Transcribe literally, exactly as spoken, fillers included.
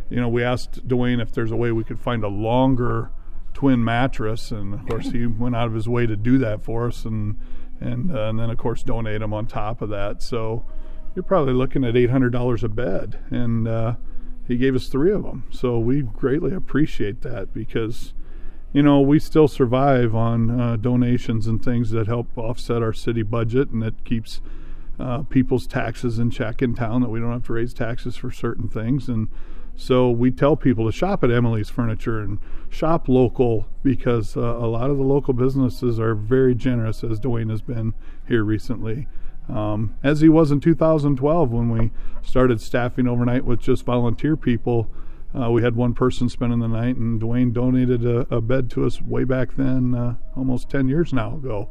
you know, we asked Dwayne if there's a way we could find a longer twin mattress, and of course he went out of his way to do that for us, and and, uh, and then of course donate them on top of that. So you're probably looking at eight hundred dollars a bed, and uh, he gave us three of them. So we greatly appreciate that, because you know, we still survive on uh, donations and things that help offset our city budget, and it keeps uh, people's taxes in check in town, that we don't have to raise taxes for certain things. And so we tell people to shop at Emily's Furniture and shop local, because uh, a lot of the local businesses are very generous, as Dwayne has been here recently. Um, as he was in two thousand twelve when we started staffing overnight with just volunteer people. Uh, we had one person spending the night, and Dwayne donated a, a bed to us way back then, uh, almost ten years now ago.